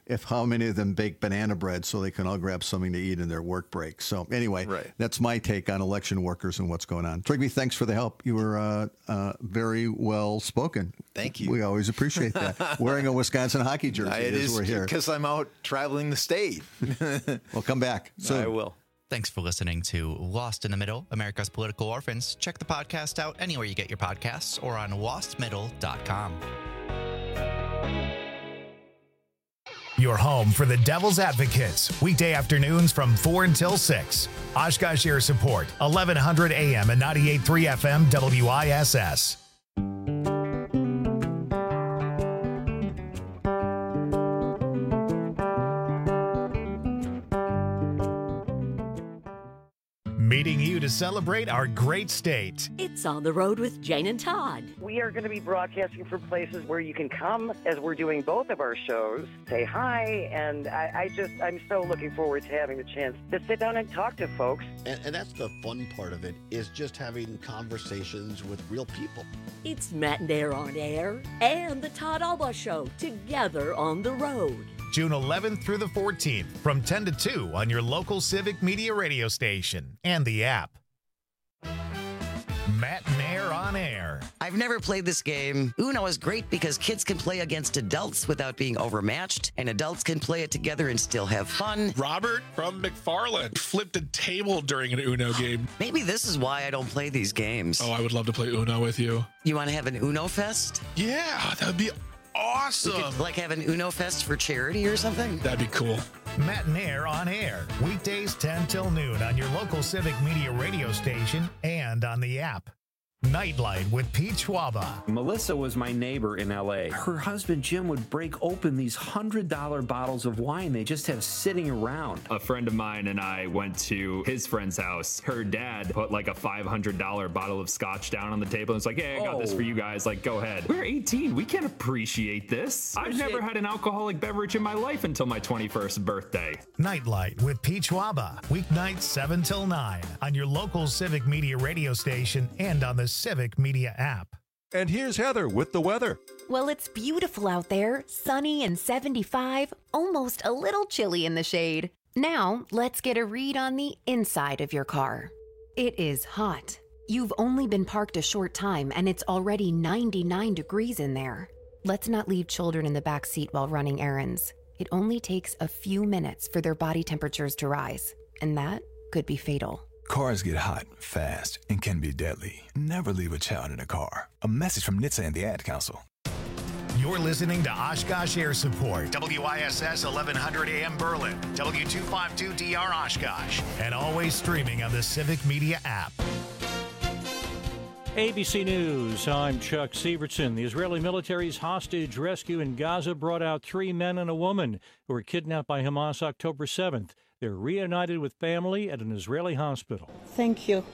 if how many of them bake banana bread so they can all grab something to eat in their work break. So anyway, That's my take on election workers and what's going on. Trigby, thanks for the help. You were very well spoken. Thank you. We always appreciate that. Wearing a Wisconsin hockey jersey as we're here. Because I'm out traveling the state. Well, come back soon. I will. Thanks for listening to Lost in the Middle, America's Political Orphans. Check the podcast out anywhere you get your podcasts or on lostmiddle.com. Your home for the Devil's Advocates, weekday afternoons from 4 until 6. Oshkosh Air Support, 1100 AM and 98.3 FM WISS. Meeting you to celebrate our great state. It's On the Road with Jane and Todd. We are going to be broadcasting from places where you can come as we're doing both of our shows, say hi, and I'm so looking forward to having the chance to sit down and talk to folks. And that's the fun part of it, is just having conversations with real people. It's Matt and Air on Air and the Todd Alba Show together on the road. June 11th through the 14th from 10 to 2 on your local Civic Media radio station and the app. Matt and Air on Air. I've never played this game. Uno is great because kids can play against adults without being overmatched, and adults can play it together and still have fun. Robert from McFarland flipped a table during an Uno game. Maybe this is why I don't play these games. Oh, I would love to play Uno with you. You want to have an Uno Fest? Yeah, that would be awesome. We could, have an Uno Fest for charity or something? That'd be cool. Matt and Air on Air, weekdays 10 till noon on your local Civic Media radio station and on the app. Nightlight with Pete Schwaba. Melissa was my neighbor in L.A. Her husband Jim would break open these $100 bottles of wine they just have sitting around. A friend of mine and I went to his friend's house. Her dad put like a $500 bottle of scotch down on the table and was like, hey, I got this for you guys. Like, go ahead. We're 18. We can't appreciate this. I've never had an alcoholic beverage in my life until my 21st birthday. Nightlight with Pete Schwaba. Weeknights 7 till 9 on your local Civic Media radio station and on the Civic Media app. And here's Heather with the weather. Well, it's beautiful out there, sunny and 75, almost a little chilly in the shade. Now, let's get a read on the inside of your car. It is hot. You've only been parked a short time and it's already 99 degrees in there. Let's not leave children in the back seat while running errands. It only takes a few minutes for their body temperatures to rise, and that could be fatal. Cars get hot, fast, and can be deadly. Never leave a child in a car. A message from NHTSA and the Ad Council. You're listening to Oshkosh Air Support, WISS 1100 AM Berlin, W252DR Oshkosh, and always streaming on the Civic Media app. ABC News, I'm Chuck Sievertson. The Israeli military's hostage rescue in Gaza brought out 3 men and a woman who were kidnapped by Hamas October 7th. They're reunited with family at an Israeli hospital. Thank you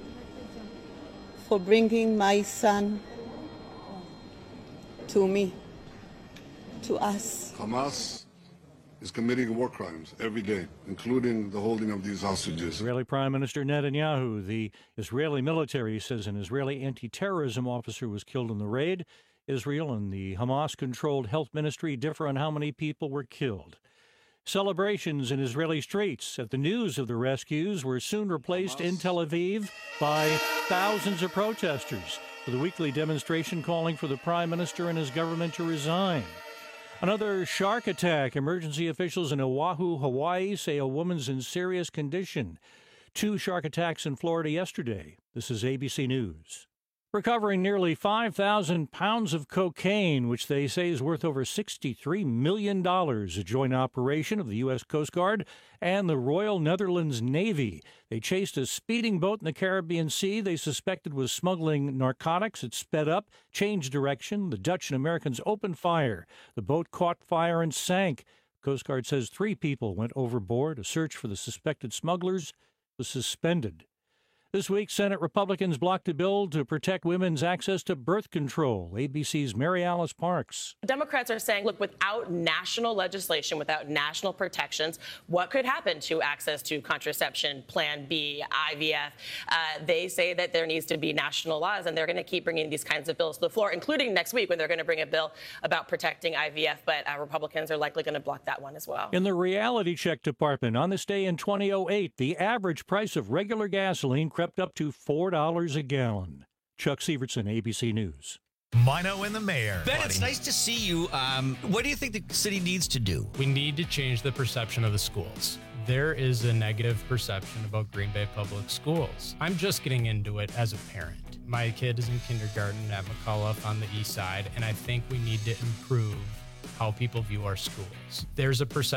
for bringing my son to me, to us. Hamas is committing war crimes every day, including the holding of these hostages. Israeli Prime Minister Netanyahu, the Israeli military says an Israeli anti-terrorism officer was killed in the raid. Israel and the Hamas-controlled health ministry differ on how many people were killed. Celebrations in Israeli streets at the news of the rescues were soon replaced in Tel Aviv by thousands of protesters for the weekly demonstration calling for the prime minister and his government to resign. Another shark attack. Emergency officials in Oahu, Hawaii say a woman's in serious condition. 2 shark attacks in Florida yesterday. This is ABC News. Recovering nearly 5,000 pounds of cocaine, which they say is worth over $63 million, a joint operation of the U.S. Coast Guard and the Royal Netherlands Navy. They chased a speeding boat in the Caribbean Sea they suspected was smuggling narcotics. It sped up, changed direction. The Dutch and Americans opened fire. The boat caught fire and sank. Coast Guard says 3 people went overboard. A search for the suspected smugglers was suspended. This week, Senate Republicans blocked a bill to protect women's access to birth control. ABC's Mary Alice Parks. Democrats are saying, look, without national legislation, without national protections, what could happen to access to contraception, Plan B, IVF? They say that there needs to be national laws, and they're going to keep bringing these kinds of bills to the floor, including next week when they're going to bring a bill about protecting IVF. But Republicans are likely going to block that one as well. In the reality check department, on this day in 2008, the average price of regular gasoline crept up to $4 a gallon. Chuck Severson, ABC News. Mino and the mayor. Ben, it's nice to see you. What do you think the city needs to do? We need to change the perception of the schools. There is a negative perception about Green Bay Public Schools. I'm just getting into it as a parent. My kid is in kindergarten at McCullough on the east side, and I think we need to improve how people view our schools. There's a perception